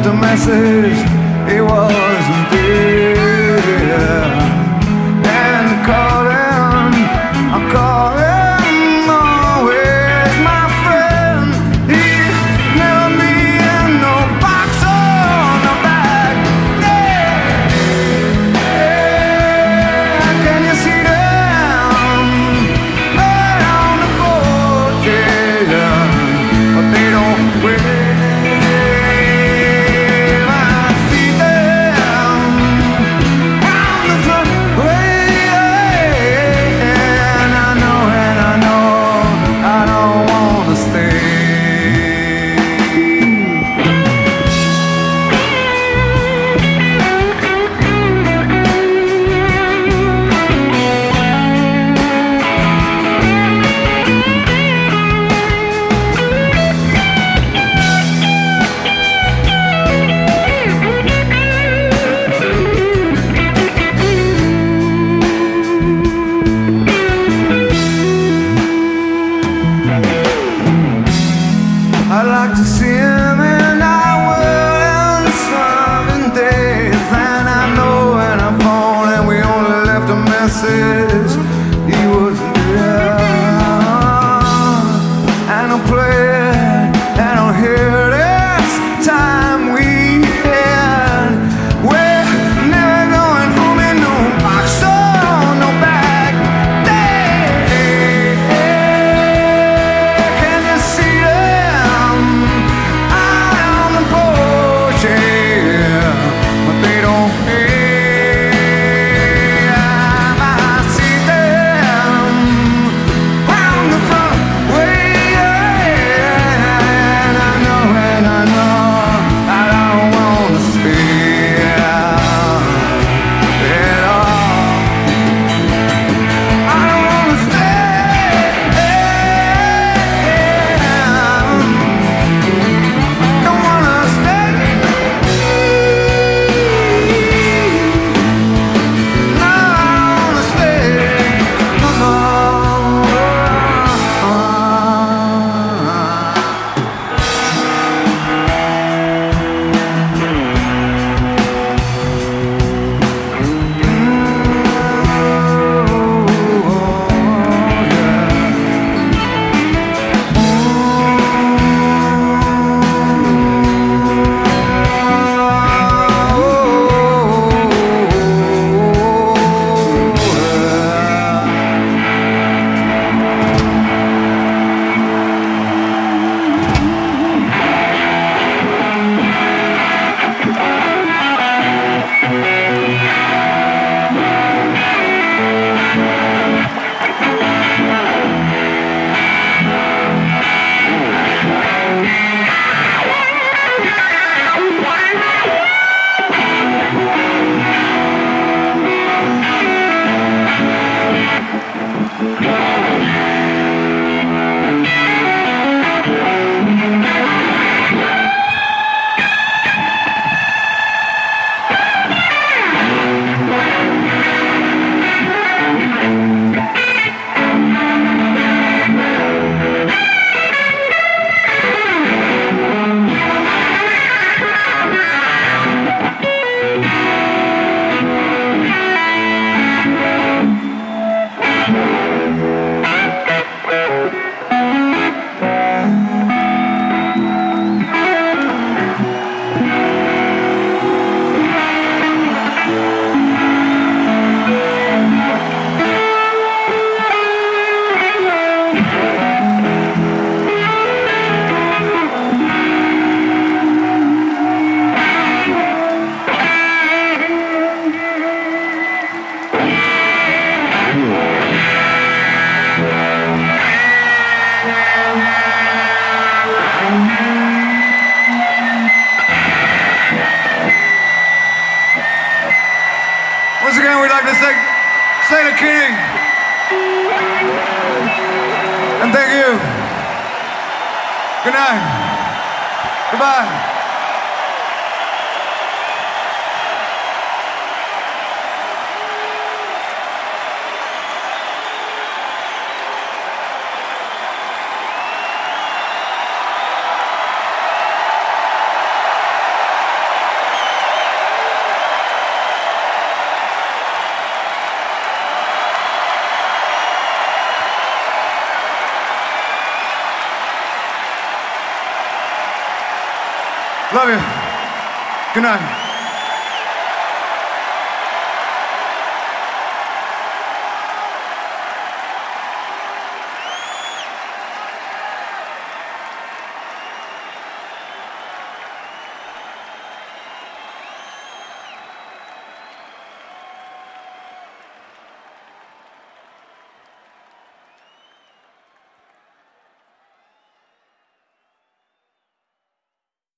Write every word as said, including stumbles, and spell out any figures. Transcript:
left a message, he wasn't there. And I called him, I called him, oh, where's my friend? He never me in no box on the back. Yeah, yeah, can you see them? Right on the boat, yeah, but they don't wait. I'd like to see him in our world and sunny days. And I know when I phoned and we only left a message, he wasn't there. And I'll play it and I'll hear it this time we had. We're never going home in no box or no bag. Hey, can you see them? But they don't pay. I see them round the front way, and I know, and I know I don't wanna stay at all. I don't wanna stay. Don't wanna stay. Once again, we'd like to say, say the king. And thank you. Good night. Goodbye. Love you. Good night.